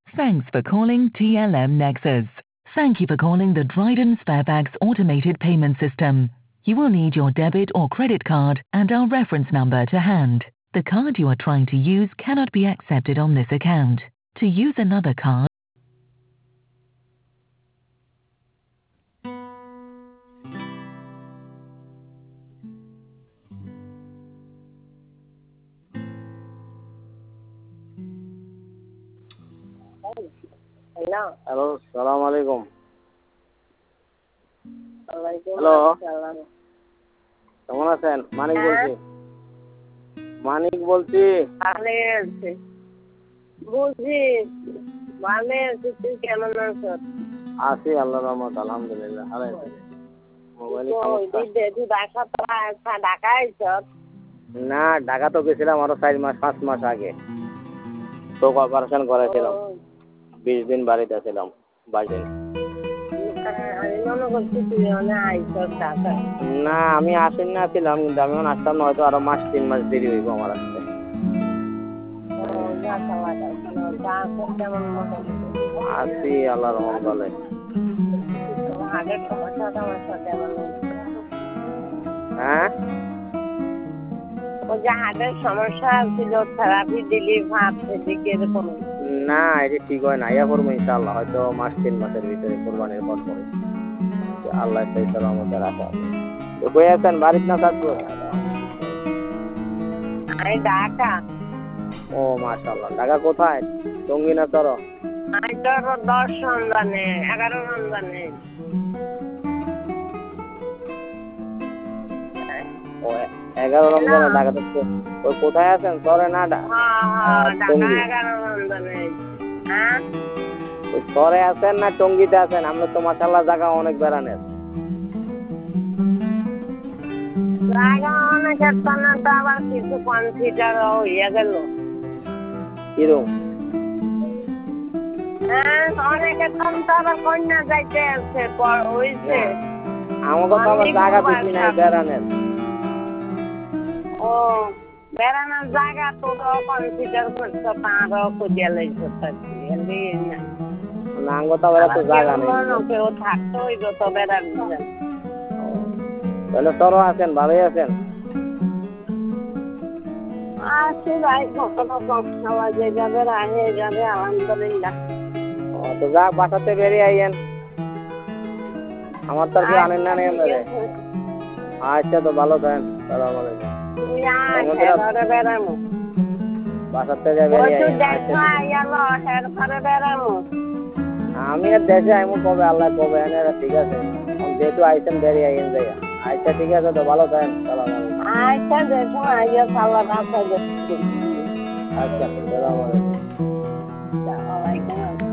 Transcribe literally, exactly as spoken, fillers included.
Thanks for calling T L M Nexus. Thank you for calling the Dryden Sparebags automated payment system. You will need your debit or credit card and our reference number to hand. The card you are trying to use cannot be accepted on this account. To use another card, hello hello, সালাম আলাইকুম। ওয়ালাইকুম hello, আসসালাম। কেমন আছেন? মানিক হ্যাঁ? বলছি। মানিক বলছি। ভালো আছি। বুঝি ভালো আছি, তুই কেমন আছো? আছি আল্লাহর রহমত, আলহামদুলিল্লাহ। আরে মোবাইলে সমস্যা। তুই ঢাকা ঢাকা আইছ? না, ঢাকা তো গেছিলাম আরো চার মাস পাঁচ মাস আগে। চোখ অপারেশন করেছিলাম। বিশ দিন বাড়িতে ছিলাম, বাইশ দিন। আমি মনে করছি তুই মনে আইছ ঢাকা। না, আমি আসেন না ছিলাম, কিন্তু আমি আসতাম না, হয়তো আরো মাস তিন মাস দেরি হইব আমার আসতে। আছি আল্লাহর রহমত বলে। হার্টের সমস্যা টমস্যা কেমন? হ্যাঁ, ওই যে হার্টের সমস্যা ছিল, থেরাপি দিলি ভাবছে যে কিরকম? না, এটা ঠিক হয় না। ইয়া করবো ইনশাআল্লাহ, হয়তো মাস তিন মাসের ভিতরে কোরবানির পর পরে। আল্লাহ তাআলার রহমতে রাখা আছে। তো কই আছেন, বাড়িতে না থাকবো? আমি ঢাকা। ও মাশাআল্লাহ। ঢাকা কোথায়? টঙ্গী না চর? আমি তোর দশ রমজানে এগারো রমজানে। ও এগারো রমজানে ঢাকা থাকছে। ওই কোথায় আছেন, চরে না টঙ্গী? এগারো রমজানে। হ্যাঁ, ওই চরে আছেন না টঙ্গীতে আছেন? আমরা তো মাশাআল্লাহ জায়গা অনেক বেড়ানের। জায়গা অনেক একটা না, তো আবার কিছু কনসিডার হইয়া গেল। কিরম? হ্যাঁ, অনেকে তো আবার কন্যা যাইতে আছে হইছে। আমাকে তো আবার জায়গা বেশি নাই বেড়ানের। ও বেড়ানোর জায়গা তো কনসিডার করছো, তারও খুঁজে লাইছো থাকি না। না, আমাকে তো আবার এত জায়গা নেই। কেউ থাকতো ওই যত বেড়ানো। তাহলে চরও আছেন, ভালোই আছেন? আছি ভাই, কখনো কম খাওয়া যে যাবে রাহে যাবে, আলহামদুলিল্লাহ। ও তো যা, বাসাতে বেরিয়ে আইয়েন। আমার তার আনেন না নেই মেরে। আচ্ছা, তো ভালো থাকেন। সালাম আলাইকুম। তুই আয়, ঘরে বেড়ামো। বাসার থেকে বেরিয়ে বেড়ামো। আমি আর দেশে আইমু কবে, আল্লাহ কবে এনে, ঠিক আছে। যেহেতু আইসেন বেরিয়ে আইন যাইয়া। আচ্ছা, ঠিক আছে, তো ভালো থাকেন। সালাম আলাইকুম। আচ্ছা, দেখো আইয়া সাল্লাহ রাখা। আচ্ছা, সালাম আলাইকুম। ওয়ালাইকুম আসসালাম।